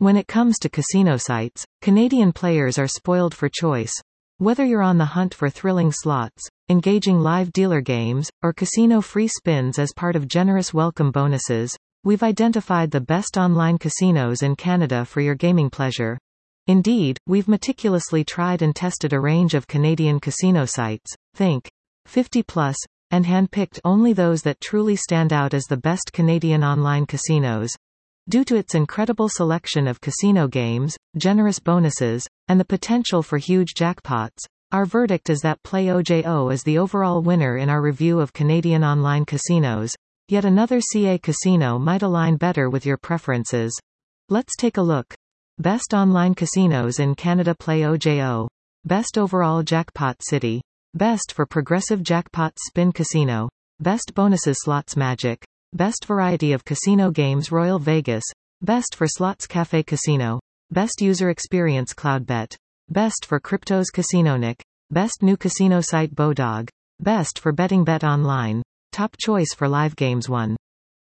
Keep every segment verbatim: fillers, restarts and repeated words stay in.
When it comes to casino sites, Canadian players are spoiled for choice. Whether you're on the hunt for thrilling slots, engaging live dealer games, or casino free spins as part of generous welcome bonuses, we've identified the best online casinos in Canada for your gaming pleasure. Indeed, we've meticulously tried and tested a range of Canadian casino sites, think fifty plus, and handpicked only those that truly stand out as the best Canadian online casinos. Due to its incredible selection of casino games, generous bonuses, and the potential for huge jackpots, our verdict is that PlayOJO is the overall winner in our review of Canadian online casinos. Yet another C A casino might align better with your preferences. Let's take a look. Best online casinos in Canada. PlayOJO. Best overall jackpot city. Best for progressive jackpot spin casino. Best bonuses slots Magic. Best variety of casino games Royal Vegas. Best for slots Cafe Casino. Best user experience Cloudbet. Best for cryptos CasinoNick. Best new casino site Bodog. Best for betting Bet Online. Top choice for live games one.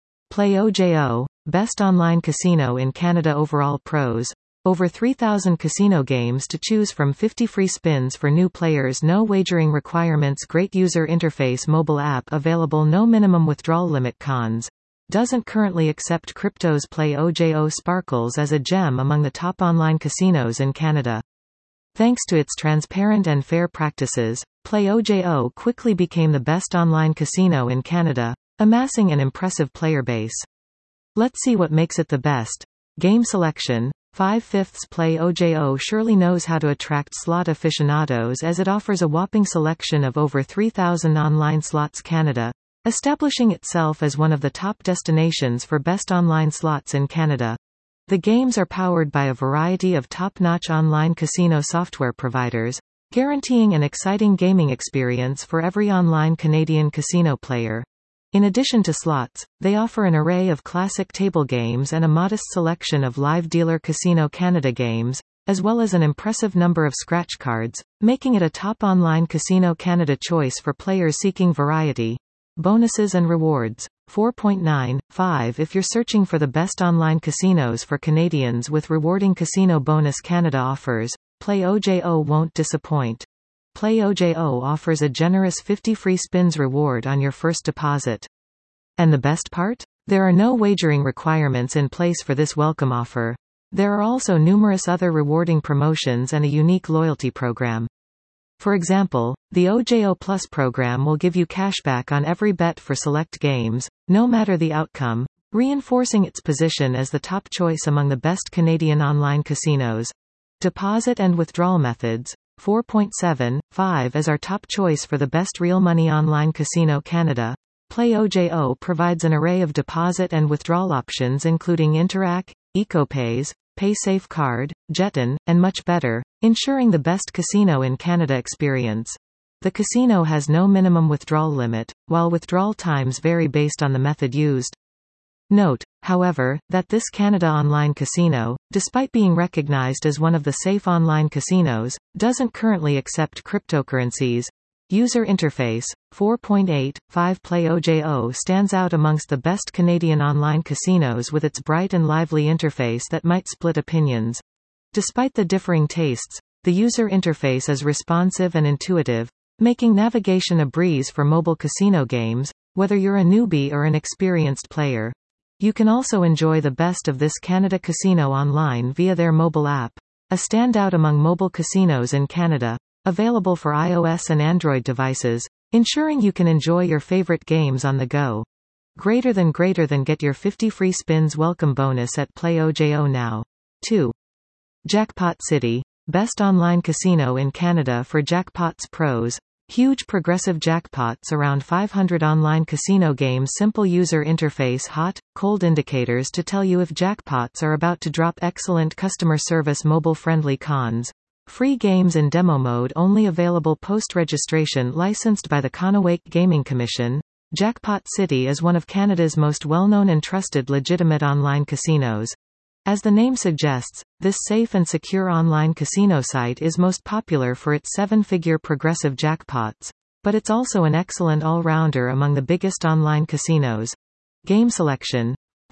PlayOJO. Best online casino in Canada. Overall pros. Over three thousand casino games to choose from, fifty free spins for new players, no wagering requirements, great user interface, mobile app available, no minimum withdrawal limit. Cons. Doesn't currently accept cryptos. PlayOJO sparkles as a gem among the top online casinos in Canada. Thanks to its transparent and fair practices, PlayOJO quickly became the best online casino in Canada, amassing an impressive player base. Let's see what makes it the best. Game selection. five-fifths. PlayOJO surely knows how to attract slot aficionados as it offers a whopping selection of over three thousand online slots. Canada, establishing itself as one of the top destinations for best online slots in Canada. The games are powered by a variety of top-notch online casino software providers, guaranteeing an exciting gaming experience for every online Canadian casino player. In addition to slots, they offer an array of classic table games and a modest selection of live dealer Casino Canada games, as well as an impressive number of scratch cards, making it a top online Casino Canada choice for players seeking variety. Bonuses and rewards. four point nine five If you're searching for the best online casinos for Canadians with rewarding Casino Bonus Canada offers, PlayOJO won't disappoint. PlayOJO offers a generous fifty free spins reward on your first deposit. And the best part? There are no wagering requirements in place for this welcome offer. There are also numerous other rewarding promotions and a unique loyalty program. For example, the O J O Plus program will give you cashback on every bet for select games, no matter the outcome, reinforcing its position as the top choice among the best Canadian online casinos. Deposit and withdrawal methods. four point seven five as our top choice for the best real money online casino. Canada, PlayOJO provides an array of deposit and withdrawal options including Interac, EcoPays, PaySafe Card, Jeton, and much better, ensuring the best casino in Canada experience. The casino has no minimum withdrawal limit, while withdrawal times vary based on the method used. Note, however, that this Canada Online Casino, despite being recognized as one of the safe online casinos, doesn't currently accept cryptocurrencies. User interface. four point eight five PlayOJO stands out amongst the best Canadian online casinos with its bright and lively interface that might split opinions. Despite the differing tastes, the user interface is responsive and intuitive, making navigation a breeze for mobile casino games, whether you're a newbie or an experienced player. You can also enjoy the best of this Canada Casino online via their mobile app, a standout among mobile casinos in Canada, available for iOS and Android devices, ensuring you can enjoy your favorite games on the go. Greater than greater than get your fifty free spins welcome bonus at PlayOJO now. two. Jackpot City, best online casino in Canada for jackpots pros. Huge progressive jackpots, around five hundred online casino games, simple user interface, hot, cold indicators to tell you if jackpots are about to drop, excellent customer service, mobile-friendly. Cons. Free games in demo mode only available post-registration, licensed by the Conowick Gaming Commission. Jackpot City is one of Canada's most well-known and trusted legitimate online casinos. As the name suggests, this safe and secure online casino site is most popular for its seven-figure progressive jackpots, but it's also an excellent all-rounder among the biggest online casinos. Game selection.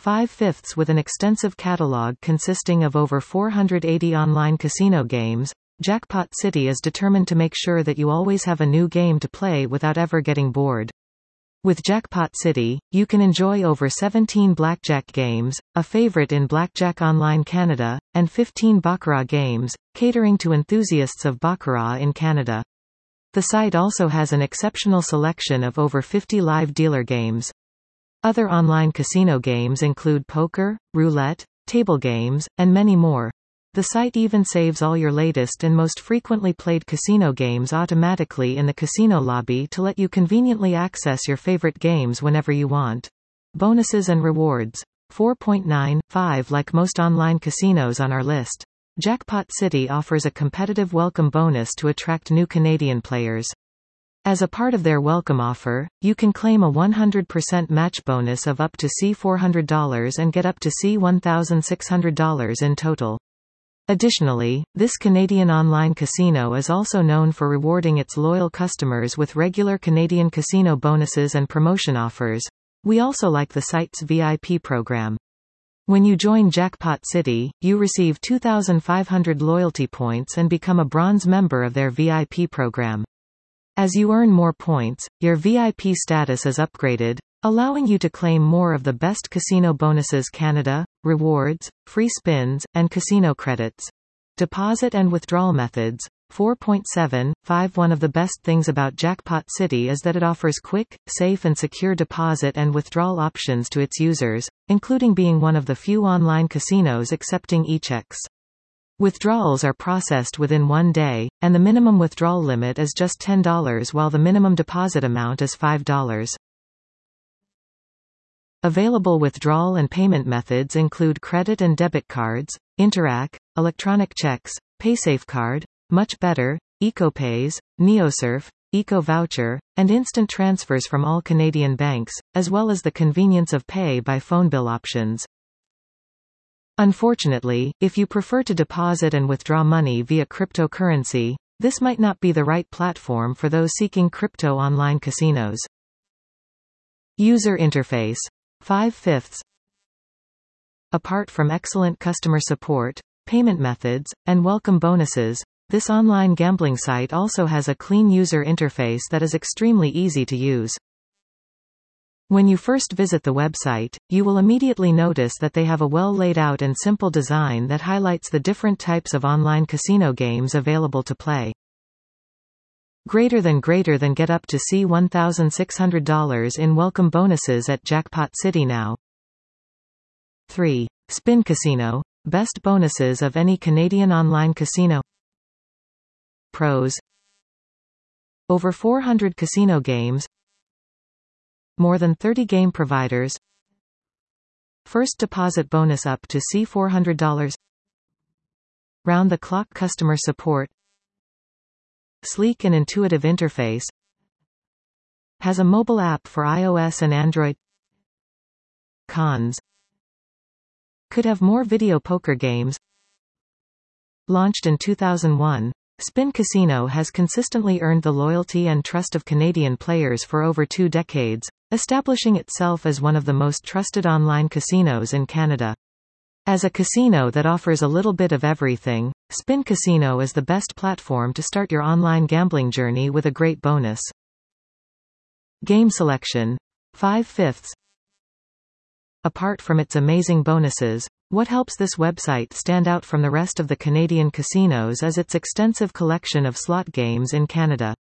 five-fifths with an extensive catalog consisting of over four hundred eighty online casino games, Jackpot City is determined to make sure that you always have a new game to play without ever getting bored. With Jackpot City, you can enjoy over seventeen blackjack games, a favorite in Blackjack Online Canada, and fifteen Baccarat games, catering to enthusiasts of Baccarat in Canada. The site also has an exceptional selection of over fifty live dealer games. Other online casino games include poker, roulette, table games, and many more. The site even saves all your latest and most frequently played casino games automatically in the casino lobby to let you conveniently access your favorite games whenever you want. Bonuses and rewards. four point nine five Like most online casinos on our list, Jackpot City offers a competitive welcome bonus to attract new Canadian players. As a part of their welcome offer, you can claim a one hundred percent match bonus of up to four hundred dollars and get up to one thousand six hundred dollars in total. Additionally, this Canadian online casino is also known for rewarding its loyal customers with regular Canadian casino bonuses and promotion offers. We also like the site's V I P program. When you join Jackpot City, you receive two thousand five hundred loyalty points and become a bronze member of their V I P program. As you earn more points, your V I P status is upgraded, allowing you to claim more of the best casino bonuses: Canada, rewards, free spins, and casino credits. Deposit and withdrawal methods. four point seven five One of the best things about Jackpot City is that it offers quick, safe and secure deposit and withdrawal options to its users, including being one of the few online casinos accepting e-checks. Withdrawals are processed within one day, and the minimum withdrawal limit is just ten dollars while the minimum deposit amount is five dollars. Available withdrawal and payment methods include credit and debit cards, Interac, electronic checks, PaySafeCard, Much Better, EcoPays, NeoSurf, EcoVoucher, and instant transfers from all Canadian banks, as well as the convenience of pay by phone bill options. Unfortunately, if you prefer to deposit and withdraw money via cryptocurrency, this might not be the right platform for those seeking crypto online casinos. User interface. five-fifths. Apart from excellent customer support, payment methods, and welcome bonuses, this online gambling site also has a clean user interface that is extremely easy to use. When you first visit the website, you will immediately notice that they have a well laid out and simple design that highlights the different types of online casino games available to play. Greater than greater than get up to one thousand six hundred dollars in welcome bonuses at Jackpot City now. three. Spin Casino. Best bonuses of any Canadian online casino. Pros. Over four hundred casino games. More than thirty game providers. First deposit bonus up to four hundred dollars. Round-the-clock customer support. Sleek and intuitive interface. Has a mobile app for iOS and Android. Cons. Could have more video poker games. Launched in two thousand one, Spin Casino has consistently earned the loyalty and trust of Canadian players for over two decades, establishing itself as one of the most trusted online casinos in Canada. As a casino that offers a little bit of everything, Spin Casino is the best platform to start your online gambling journey with a great bonus. Game selection. five-fifths. Apart from its amazing bonuses, what helps this website stand out from the rest of the Canadian casinos is its extensive collection of slot games in Canada.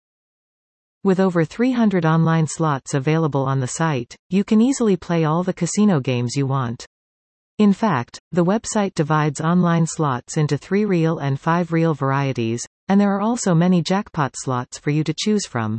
With over three hundred online slots available on the site, you can easily play all the casino games you want. In fact, the website divides online slots into three real and five real varieties, and there are also many jackpot slots for you to choose from.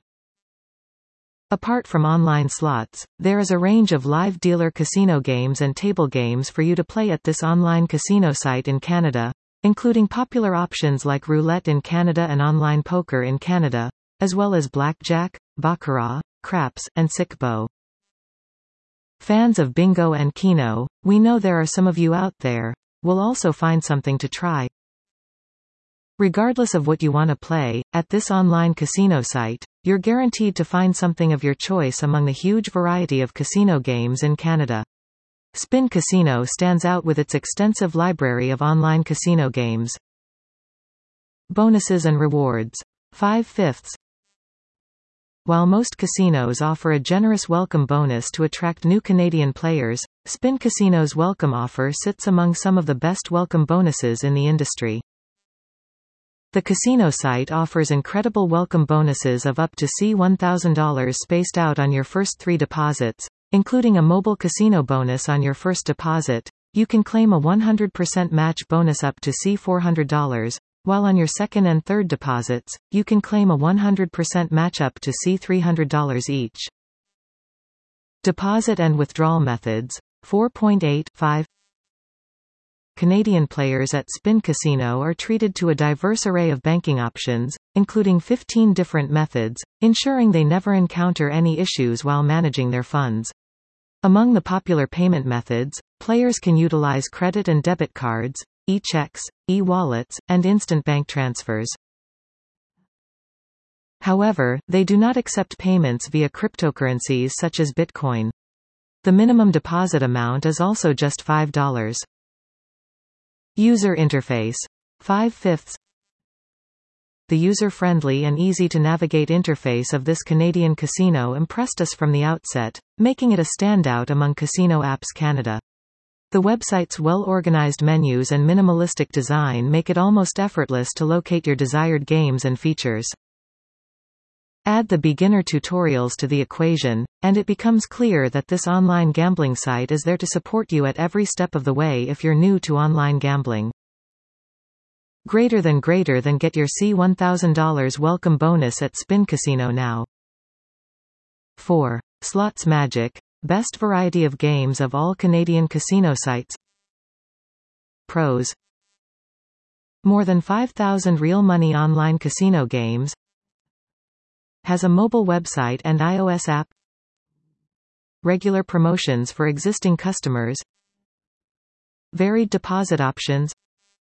Apart from online slots, there is a range of live dealer casino games and table games for you to play at this online casino site in Canada, including popular options like roulette in Canada and online poker in Canada, as well as blackjack, baccarat, craps, and sic-bo. Fans of bingo and keno, we know there are some of you out there, will also find something to try. Regardless of what you want to play, at this online casino site, you're guaranteed to find something of your choice among the huge variety of casino games in Canada. Spin Casino stands out with its extensive library of online casino games. Bonuses and rewards. five-fifths. While most casinos offer a generous welcome bonus to attract new Canadian players, Spin Casino's welcome offer sits among some of the best welcome bonuses in the industry. The casino site offers incredible welcome bonuses of up to one thousand dollars spaced out on your first three deposits, including a mobile casino bonus on your first deposit. You can claim a one hundred percent match bonus up to four hundred dollars, while on your second and third deposits, you can claim a one hundred percent match up to three hundred dollars each. Deposit and withdrawal methods. four point eight five. Canadian players at Spin Casino are treated to a diverse array of banking options, including fifteen different methods, ensuring they never encounter any issues while managing their funds. Among the popular payment methods, players can utilize credit and debit cards, e-checks, e-wallets, and instant bank transfers. However, they do not accept payments via cryptocurrencies such as Bitcoin. The minimum deposit amount is also just five dollars. User interface. five-fifths. The user-friendly and easy-to-navigate interface of this Canadian casino impressed us from the outset, making it a standout among Casino Apps Canada. The website's well-organized menus and minimalistic design make it almost effortless to locate your desired games and features. Add the beginner tutorials to the equation, and it becomes clear that this online gambling site is there to support you at every step of the way if you're new to online gambling. Greater than greater than get your one thousand dollars welcome bonus at Spin Casino now. four. Slots Magic. Best variety of games of all Canadian casino sites. Pros. More than five thousand real money online casino games. Has a mobile website and iOS app. Regular promotions for existing customers. Varied deposit options.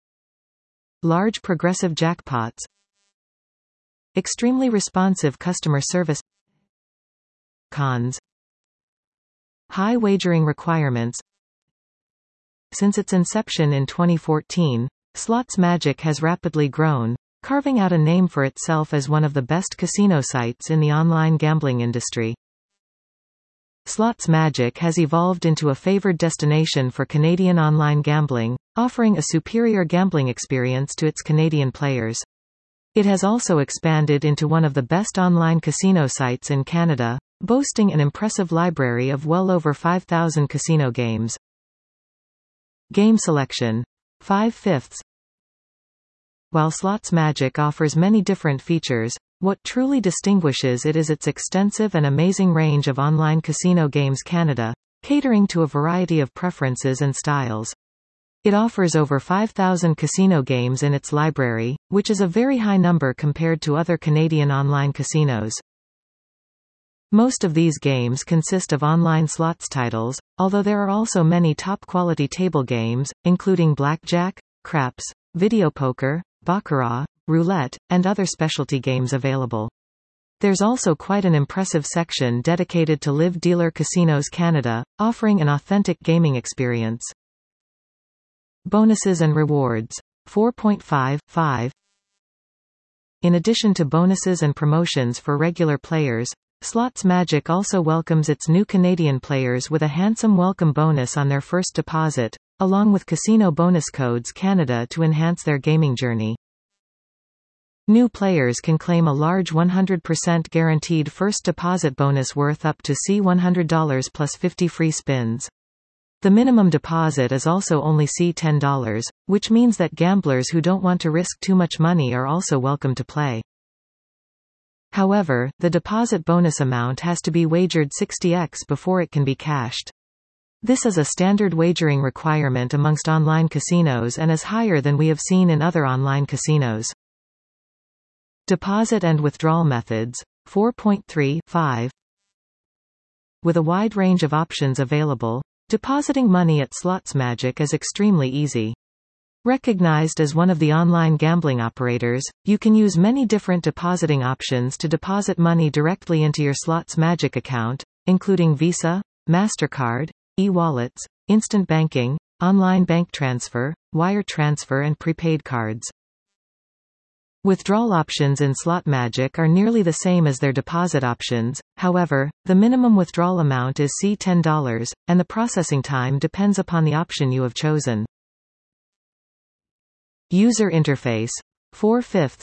Large progressive jackpots. Extremely responsive customer service. Cons. High wagering requirements. Since its inception in twenty fourteen, Slots Magic has rapidly grown, carving out a name for itself as one of the best casino sites in the online gambling industry. Slots Magic has evolved into a favored destination for Canadian online gambling, offering a superior gambling experience to its Canadian players. It has also expanded into one of the best online casino sites in Canada, boasting an impressive library of well over five thousand casino games. Game selection. five-fifths. While Slots Magic offers many different features, what truly distinguishes it is its extensive and amazing range of online casino games Canada, catering to a variety of preferences and styles. It offers over five thousand casino games in its library, which is a very high number compared to other Canadian online casinos. Most of these games consist of online slots titles, although there are also many top-quality table games, including blackjack, craps, video poker, baccarat, roulette, and other specialty games available. There's also quite an impressive section dedicated to Live Dealer Casinos Canada, offering an authentic gaming experience. Bonuses and rewards. four point five five. In addition to bonuses and promotions for regular players, Slots Magic also welcomes its new Canadian players with a handsome welcome bonus on their first deposit, along with casino bonus codes Canada to enhance their gaming journey. New players can claim a large one hundred percent guaranteed first deposit bonus worth up to one hundred dollars plus fifty free spins. The minimum deposit is also only ten dollars, which means that gamblers who don't want to risk too much money are also welcome to play. However, the deposit bonus amount has to be wagered sixty x before it can be cashed. This is a standard wagering requirement amongst online casinos and is higher than we have seen in other online casinos. Deposit and withdrawal methods. four point three five. With a wide range of options available, depositing money at Slots Magic is extremely easy. Recognized as one of the online gambling operators, you can use many different depositing options to deposit money directly into your Slots Magic account, including Visa, MasterCard, e-wallets, instant banking, online bank transfer, wire transfer and prepaid cards. Withdrawal options in Slot Magic are nearly the same as their deposit options, however, the minimum withdrawal amount is ten dollars, and the processing time depends upon the option you have chosen. User interface. four-fifths.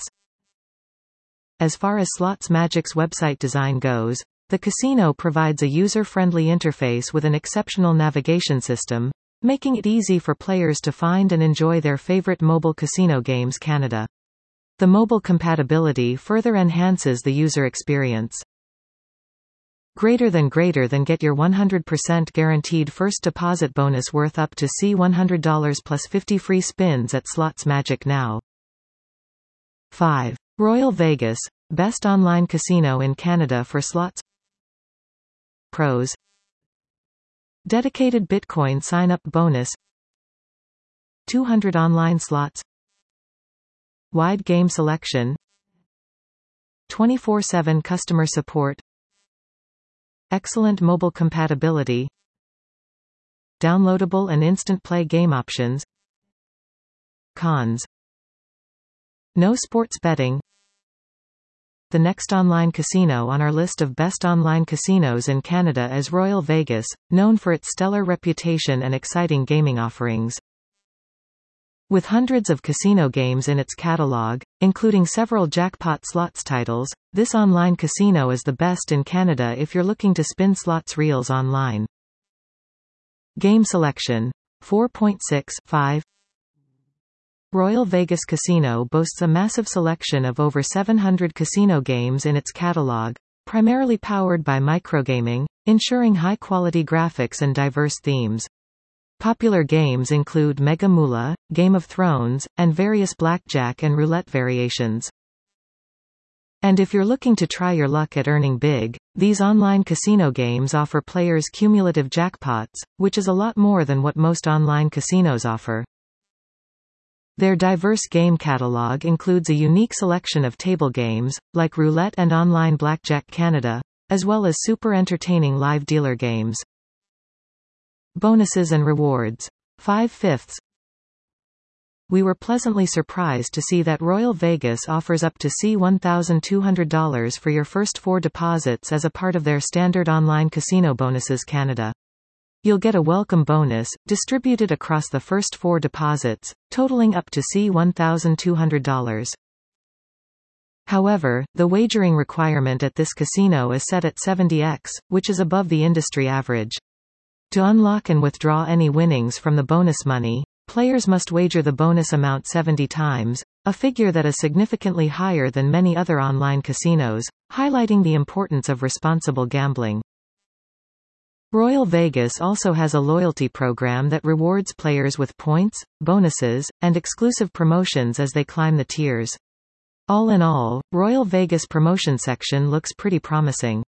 As far as Slots Magic's website design goes, the casino provides a user-friendly interface with an exceptional navigation system, making it easy for players to find and enjoy their favorite mobile casino games. Canada. The mobile compatibility further enhances the user experience. Greater than greater than get your one hundred percent guaranteed first deposit bonus worth up to one hundred dollars plus fifty free spins at Slots Magic now. five. Royal Vegas, best online casino in Canada for slots. Pros: dedicated Bitcoin sign-up bonus, two hundred online slots, wide game selection, twenty-four seven customer support, excellent mobile compatibility, downloadable and instant play game options. Cons: no sports betting. The next online casino on our list of best online casinos in Canada is Royal Vegas, known for its stellar reputation and exciting gaming offerings. With hundreds of casino games in its catalog, including several jackpot slots titles, this online casino is the best in Canada if you're looking to spin slots reels online. Game selection. four point six five. Royal Vegas Casino boasts a massive selection of over seven hundred casino games in its catalog, primarily powered by microgaming, ensuring high-quality graphics and diverse themes. Popular games include Mega Moolah, Game of Thrones, and various blackjack and roulette variations. And if you're looking to try your luck at earning big, these online casino games offer players cumulative jackpots, which is a lot more than what most online casinos offer. Their diverse game catalog includes a unique selection of table games, like roulette and online blackjack Canada, as well as super entertaining live dealer games. Bonuses and rewards. five-fifths. We were pleasantly surprised to see that Royal Vegas offers up to one thousand two hundred dollars for your first four deposits as a part of their standard online casino bonuses. Canada. You'll get a welcome bonus, distributed across the first four deposits, totaling up to one thousand two hundred dollars. However, the wagering requirement at this casino is set at seventy x, which is above the industry average. To unlock and withdraw any winnings from the bonus money, players must wager the bonus amount seventy times, a figure that is significantly higher than many other online casinos, highlighting the importance of responsible gambling. Royal Vegas also has a loyalty program that rewards players with points, bonuses, and exclusive promotions as they climb the tiers. All in all, Royal Vegas promotion section looks pretty promising.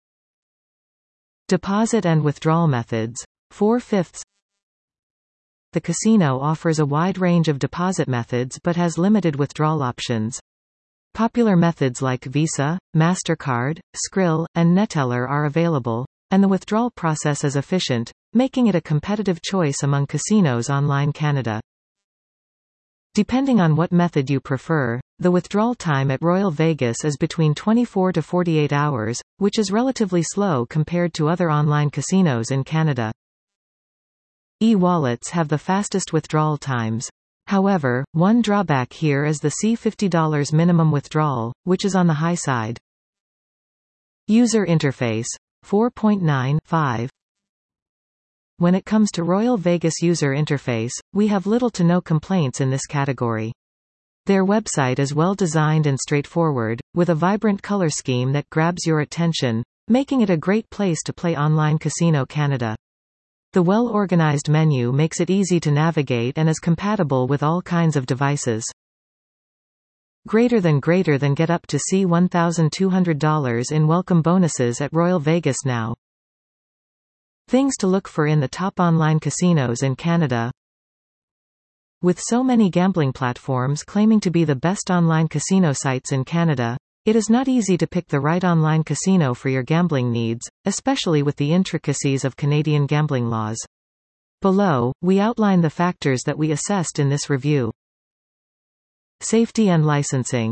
Deposit and withdrawal methods. four-fifths. The casino offers a wide range of deposit methods but has limited withdrawal options. Popular methods like Visa, MasterCard, Skrill, and Neteller are available, and the withdrawal process is efficient, making it a competitive choice among casinos online Canada. Depending on what method you prefer, the withdrawal time at Royal Vegas is between twenty-four to forty-eight hours, which is relatively slow compared to other online casinos in Canada. E-wallets have the fastest withdrawal times. However, one drawback here is the fifty dollars minimum withdrawal, which is on the high side. User interface. four point nine five. When it comes to Royal Vegas user interface, we have little to no complaints in this category. Their website is well designed and straightforward, with a vibrant color scheme that grabs your attention, making it a great place to play online Casino Canada. The well-organized menu makes it easy to navigate and is compatible with all kinds of devices. Greater than greater than get up to one thousand two hundred dollars in welcome bonuses at Royal Vegas now. Things to look for in the top online casinos in Canada. With so many gambling platforms claiming to be the best online casino sites in Canada, it is not easy to pick the right online casino for your gambling needs, especially with the intricacies of Canadian gambling laws. Below, we outline the factors that we assessed in this review. Safety and licensing.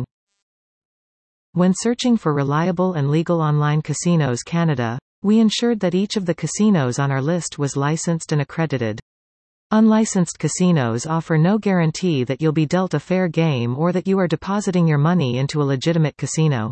When searching for reliable and legal online casinos Canada, we ensured that each of the casinos on our list was licensed and accredited. Unlicensed casinos offer no guarantee that you'll be dealt a fair game or that you are depositing your money into a legitimate casino.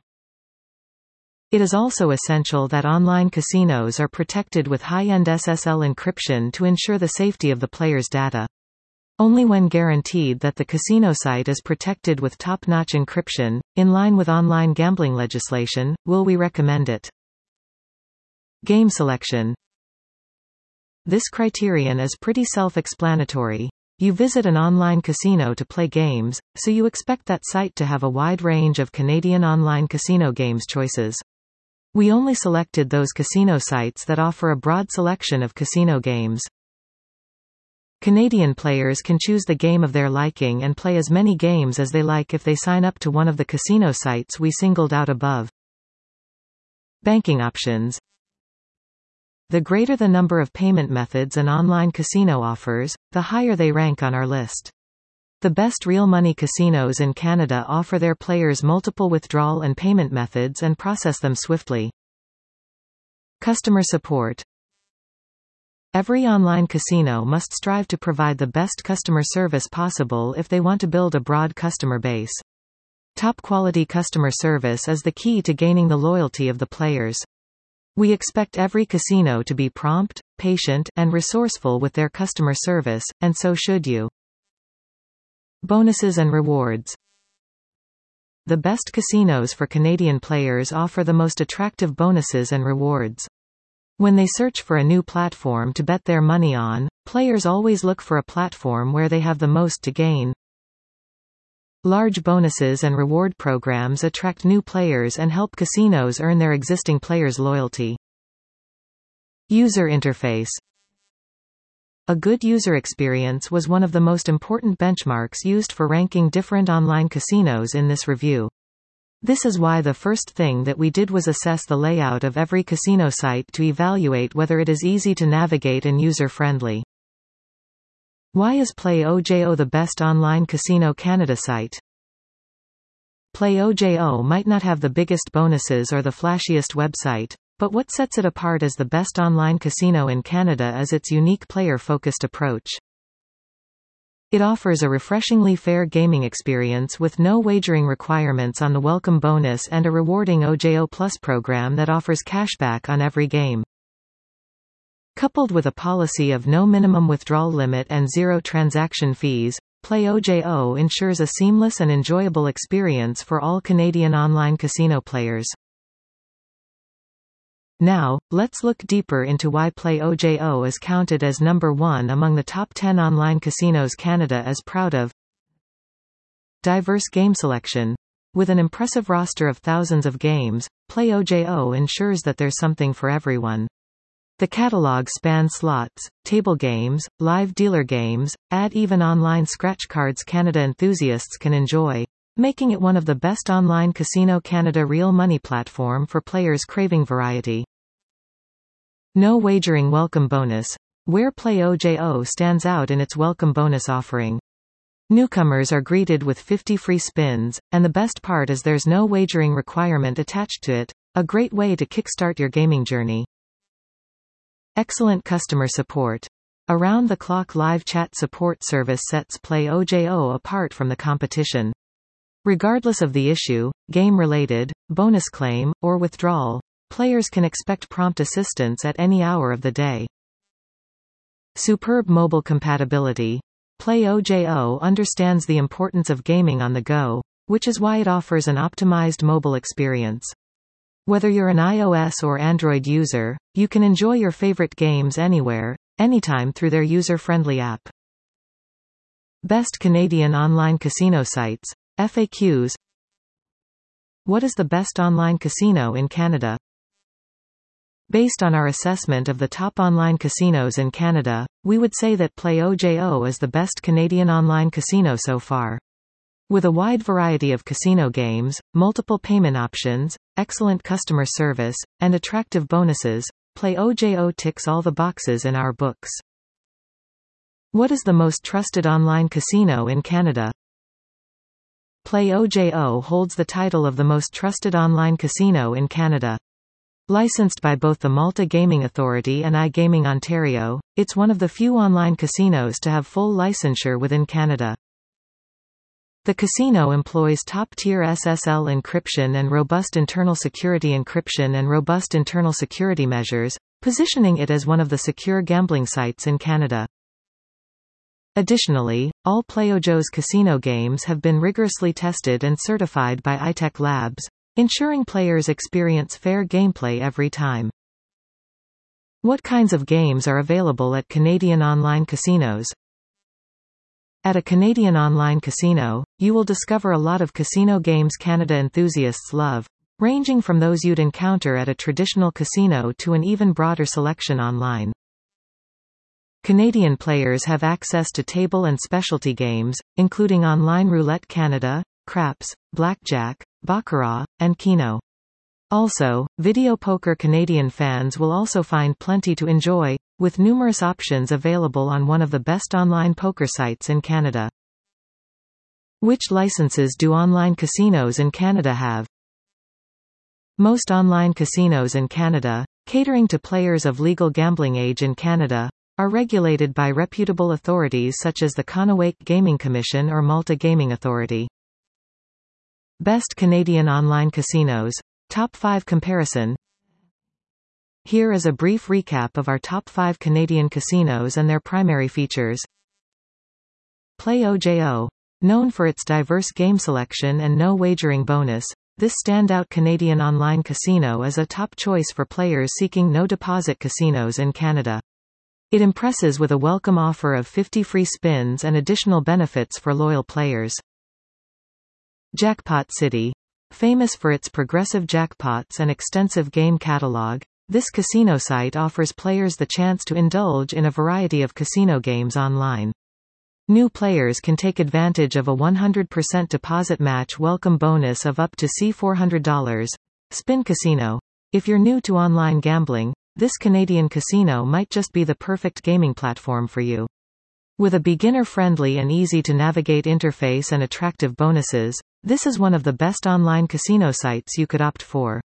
It is also essential that online casinos are protected with high-end S S L encryption to ensure the safety of the player's data. Only when guaranteed that the casino site is protected with top-notch encryption, in line with online gambling legislation, will we recommend it. Game selection. This criterion is pretty self-explanatory. You visit an online casino to play games, so you expect that site to have a wide range of Canadian online casino games choices. We only selected those casino sites that offer a broad selection of casino games. Canadian players can choose the game of their liking and play as many games as they like if they sign up to one of the casino sites we singled out above. Banking options. The greater the number of payment methods an online casino offers, the higher they rank on our list. The best real money casinos in Canada offer their players multiple withdrawal and payment methods and process them swiftly. Customer support. Every online casino must strive to provide the best customer service possible if they want to build a broad customer base. Top-quality customer service is the key to gaining the loyalty of the players. We expect every casino to be prompt, patient, and resourceful with their customer service, and so should you. Bonuses and rewards. The best casinos for Canadian players offer the most attractive bonuses and rewards. When they search for a new platform to bet their money on, players always look for a platform where they have the most to gain. Large bonuses and reward programs attract new players and help casinos earn their existing players' loyalty. User interface. A good user experience was one of the most important benchmarks used for ranking different online casinos in this review. This is why the first thing that we did was assess the layout of every casino site to evaluate whether it is easy to navigate and user-friendly. Why is Play O J O the best online casino Canada site? Play O J O might not have the biggest bonuses or the flashiest website, but what sets it apart as the best online casino in Canada is its unique player-focused approach. It offers a refreshingly fair gaming experience with no wagering requirements on the welcome bonus and a rewarding O J O Plus program that offers cashback on every game. Coupled with a policy of no minimum withdrawal limit and zero transaction fees, Play O J O ensures a seamless and enjoyable experience for all Canadian online casino players. Now, let's look deeper into why Play O J O is counted as number one among the top ten online casinos Canada is proud of. Diverse game selection. With an impressive roster of thousands of games, Play O J O ensures that there's something for everyone. The catalog spans slots, table games, live dealer games, and even online scratch cards Canada enthusiasts can enjoy, making it one of the best online Casino Canada real money platform for players craving variety. No wagering welcome bonus. Where Play O J O stands out in its welcome bonus offering. Newcomers are greeted with fifty free spins, and the best part is there's no wagering requirement attached to it, a great way to kickstart your gaming journey. Excellent customer support. Around-the-clock live chat support service sets Play O J O apart from the competition. Regardless of the issue, game-related, bonus claim, or withdrawal, players can expect prompt assistance at any hour of the day. Superb mobile compatibility. Play O J O understands the importance of gaming on the go, which is why it offers an optimized mobile experience. Whether you're an iOS or Android user, you can enjoy your favorite games anywhere, anytime through their user-friendly app. Best Canadian online casino sites. F A Qs. What is the best online casino in Canada? Based on our assessment of the top online casinos in Canada, we would say that Play O J O is the best Canadian online casino so far. With a wide variety of casino games, multiple payment options, excellent customer service, and attractive bonuses, Play O J O ticks all the boxes in our books. What is the most trusted online casino in Canada? PlayOJO holds the title of the most trusted online casino in Canada. Licensed by both the Malta Gaming Authority and iGaming Ontario, it's one of the few online casinos to have full licensure within Canada. The casino employs top-tier S S L encryption and robust internal security encryption and robust internal security measures, positioning it as one of the secure gambling sites in Canada. Additionally, all PlayOJO's casino games have been rigorously tested and certified by iTech Labs, ensuring players experience fair gameplay every time. What kinds of games are available at Canadian online casinos? At a Canadian online casino, you will discover a lot of casino games Canada enthusiasts love, ranging from those you'd encounter at a traditional casino to an even broader selection online. Canadian players have access to table and specialty games, including Online Roulette Canada, Craps, Blackjack, Baccarat, and Keno. Also, video poker Canadian fans will also find plenty to enjoy, with numerous options available on one of the best online poker sites in Canada. Which licenses do online casinos in Canada have? Most online casinos in Canada, catering to players of legal gambling age in Canada, are regulated by reputable authorities such as the Conowake Gaming Commission or Malta Gaming Authority. Best Canadian online casinos. Top five comparison. Here is a brief recap of our top five Canadian casinos and their primary features. PlayOJO. Known for its diverse game selection and no wagering bonus, this standout Canadian online casino is a top choice for players seeking no-deposit casinos in Canada. It impresses with a welcome offer of fifty free spins and additional benefits for loyal players. Jackpot City. Famous for its progressive jackpots and extensive game catalog, this casino site offers players the chance to indulge in a variety of casino games online. New players can take advantage of a one hundred percent deposit match welcome bonus of up to four hundred dollars. Spin Casino. If you're new to online gambling, this Canadian casino might just be the perfect gaming platform for you. With a beginner-friendly and easy-to-navigate interface and attractive bonuses, this is one of the best online casino sites you could opt for.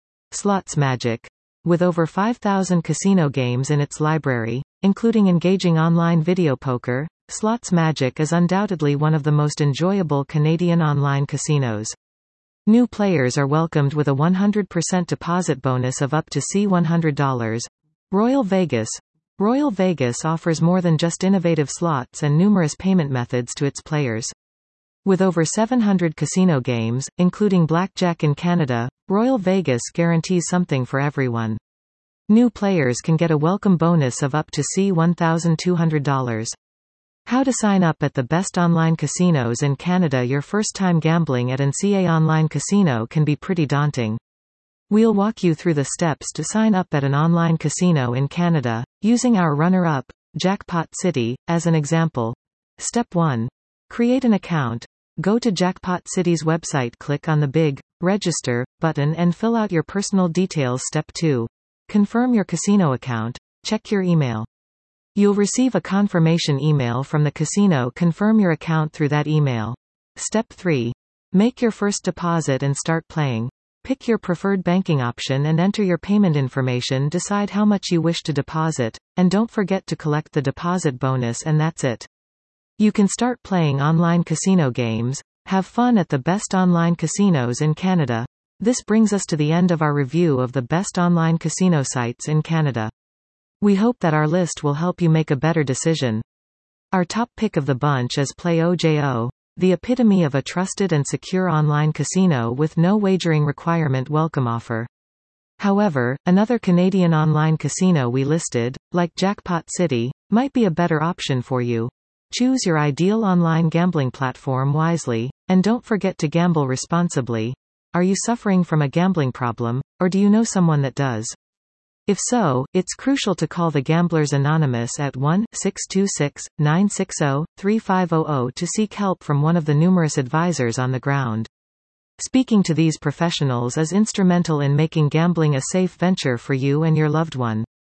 Slots Magic. With over five thousand casino games in its library, including engaging online video poker, Slots Magic is undoubtedly one of the most enjoyable Canadian online casinos. New players are welcomed with a one hundred percent deposit bonus of up to one hundred dollars. Royal Vegas. Royal Vegas offers more than just innovative slots and numerous payment methods to its players. With over seven hundred casino games, including blackjack in Canada, Royal Vegas guarantees something for everyone. New players can get a welcome bonus of up to one thousand two hundred dollars. How to sign up at the best online casinos in Canada. Your first time gambling at an C A online casino can be pretty daunting. We'll walk you through the steps to sign up at an online casino in Canada, using our runner-up, Jackpot City, as an example. Step one. Create an account. Go to Jackpot City's website, click on the big, Register, button and fill out your personal details. Step two. Confirm your casino account. Check your email. You'll receive a confirmation email from the casino. Confirm your account through that email. Step three. Make your first deposit and start playing. Pick your preferred banking option and enter your payment information. Decide how much you wish to deposit, and don't forget to collect the deposit bonus, and that's it. You can start playing online casino games. Have fun at the best online casinos in Canada. This brings us to the end of our review of the best online casino sites in Canada. We hope that our list will help you make a better decision. Our top pick of the bunch is PlayOJO, the epitome of a trusted and secure online casino with no wagering requirement welcome offer. However, another Canadian online casino we listed, like Jackpot City, might be a better option for you. Choose your ideal online gambling platform wisely, and don't forget to gamble responsibly. Are you suffering from a gambling problem, or do you know someone that does? If so, it's crucial to call the Gamblers Anonymous at one six two six, nine six zero, three five zero zero to seek help from one of the numerous advisors on the ground. Speaking to these professionals is instrumental in making gambling a safe venture for you and your loved one.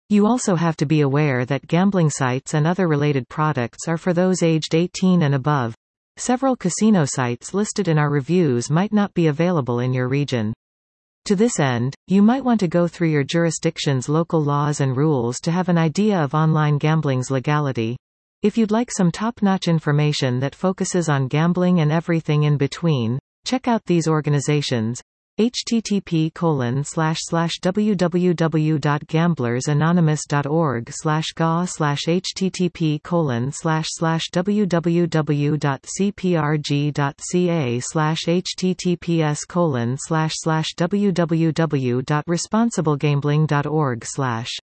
You also have to be aware that gambling sites and other related products are for those aged eighteen and above. Several casino sites listed in our reviews might not be available in your region. To this end, you might want to go through your jurisdiction's local laws and rules to have an idea of online gambling's legality. If you'd like some top-notch information that focuses on gambling and everything in between, check out these organizations. http colon slash slash www.gamblersanonymous.org slash ga slash http colon slash slash www.cprg.ca slash https colon slash slash www.responsiblegambling.org slash